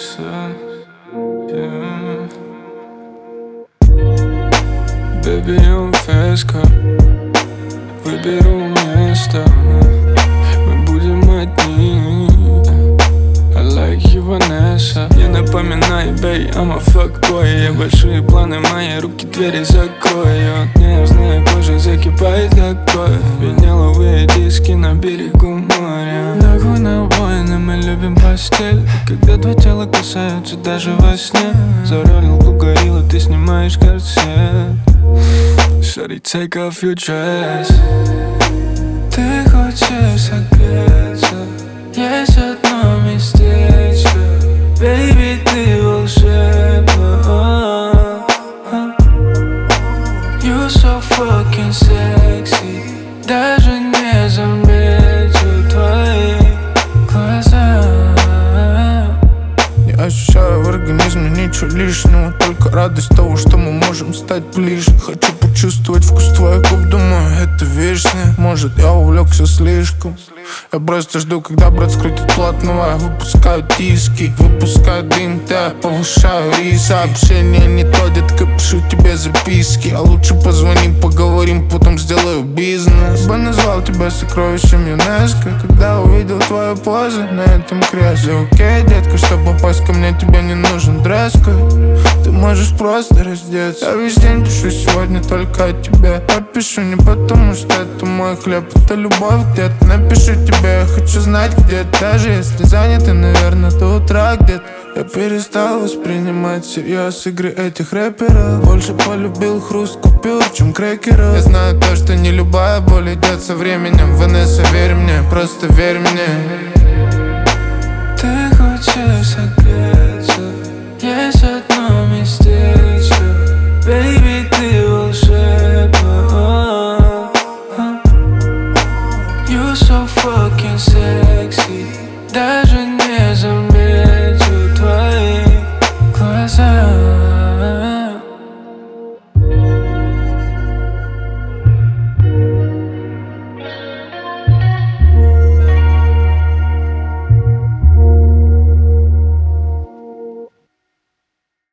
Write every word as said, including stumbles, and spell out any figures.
нравится, yeah. Baby, I'm феска, выберу место, мы будем одни. I like you, Vanessa. Не напоминай, babe, I'm a fuckboy. Я большие планы, мои руки двери закроют. Нежная кожа закипает, как кровь. Виниловые диски на берегу моря. Нахуй на войны, мы любим постель. И когда два тела касаются даже во сне. Заролил горилла, ты снимаешь корсет. Shawty, take off your dress. Ты хочешь согреться? Есть одно местечко. Baby, ты волшебна. You so fucking sexy. Даже не замечу твои глаза. Не ощущаю в организме ничего лишнего, только радость того, что мы можем стать ближе. Хочу почувствовать вкус твоих губ, думаю, это вечное. Может, я увлекся слишком. Я просто жду, когда брат скрутит плотного. Я выпускаю диски, выпускаю дым, я повышаю риск. Сообщение не то, детка, пишу тебе записки. А лучше позвони, поговорим, потом сделаю бизнес. Я бы назвал тебя сокровищем ЮНЕСКО, когда увидел твою позу на этом кресле. Окей, детка, чтобы попасть ко мне, тебе не нужен дресс-код. Ты можешь просто раздеться. Я весь день пишу сегодня только о тебе. Я пишу не потому, что это мой хлеб, это любовь где-то. Напишу тебе, я хочу знать, где ты. Даже если занято, наверное, до утра где-то. Я перестал воспринимать всерьез игры этих рэперов. Больше полюбил хруст купюр, чем крекеров. Я знаю то, что не любая боль идет со временем. Ванесса, верь мне, просто верь мне. Ты хочешь согреться? Есть одно местечко. Baby, ты волшебна. You so fucking sexy. Даже